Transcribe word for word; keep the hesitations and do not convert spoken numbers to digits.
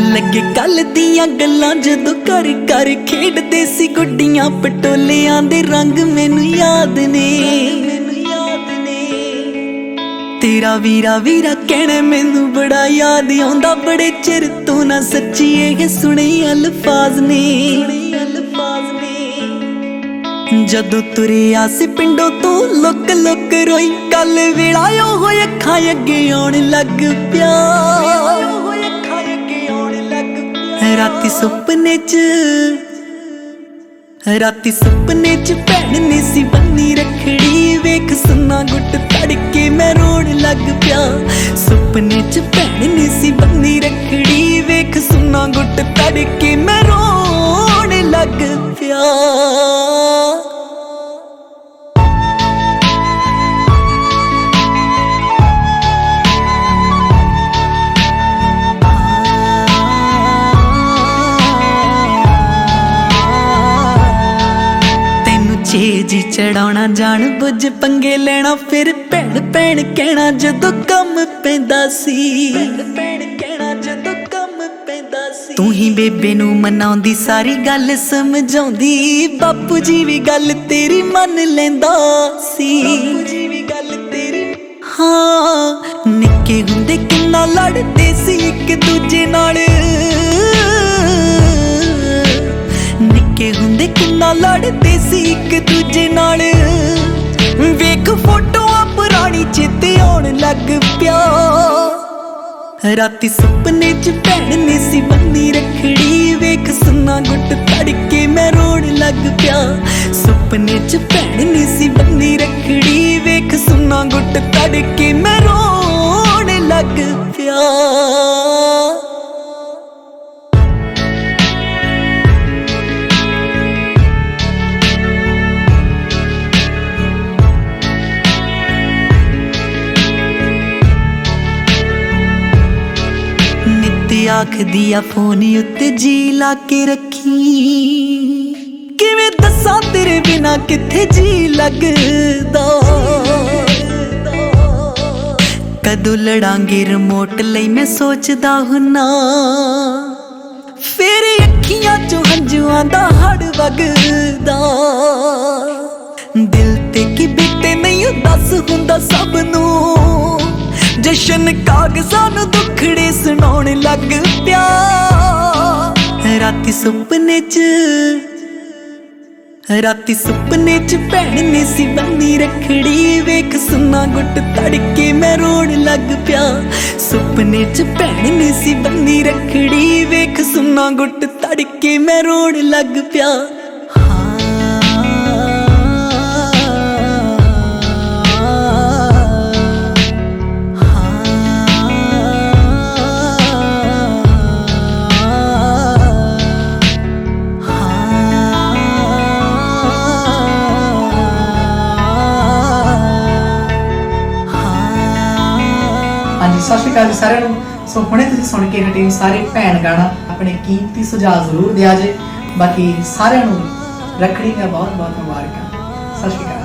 लगे कल दियां गल्लां जदों कर कर खेडदे सी गुड्डियां पटोलियां दे रंग मैनू याद ने तेरा वीरा वीरा कहना मैनू बड़ा याद आउंदा बड़े चिर तो ना सच्ची ये सुने अल्फाज ने जदों तुरे आसे पिंडों तो लुक लुक रोई कल वेला हो अखां अगे आउण लग पिया राती सुपने च राती सुपने च भैन ने सी बन्नी रखड़ी वेख सुन्ना गुट तड़के मैं रोण लग पिया सुपने च भैन ने सी बन्नी रखड़ी वेख सुन्ना गुट तड़के मैं रोण लग पिया। जी चढ़ाना जान बुझ पंगे लेना फिर भैन भैन कहना जदों कम पैंदा सी तू ही बेबे नू मनाउंदी सारी गल समझाउंदी बापू जी भी गल तेरी मन लैंदा सी हाँ निक्के हुंदे किन्ना लड़दे सी इक दूजे नाल निक्के हुंदे किन्ना लड़दे सी इक दूजे नाल वेख फोटोआं पुरानी चेते आउण लग पिया राती सुपने च भैन ने सी बन्नी रखड़ी वेख सुन्ना गुट तड़के मैं रोण लग पिया सुपने च भैन ने सी बन्नी रखड़ी वेख सुन्ना गुट तड़के मैं रोण लग पिया। आख दिया फोन उत्ते जी ला के रखी किवें दस्सां तेरे बिना किथे जी लगदा कदों लड़ांगे रिमोट लई मैं सोचदा हुन्ना फिर अखियां चों हंजुआं दा हड़ वगदा दिल ते की बीते नहीं दस हुंदा सब नूं जशन कागज़ां नूं दुखड़े सुनाउण लग पिया राती सुपने च राती सुपने च भैन ने सी बन्नी रखड़ी वेख सुन्ना गुट तड़के मैं रोण लग पिया सुपने च भैन ने सी बन्नी रखड़ी वेख सुन्ना गुट तड़के मैं रोण लग पिया। सत श्री अकाल सारे सो हुणे तुसीं सुन के हटे सारे भैन गाना अपने कीमती सुझाव जरूर दिया जे बाकी सारे रखड़ी का बहुत बहुत मुबारक। सत श्री अकाल।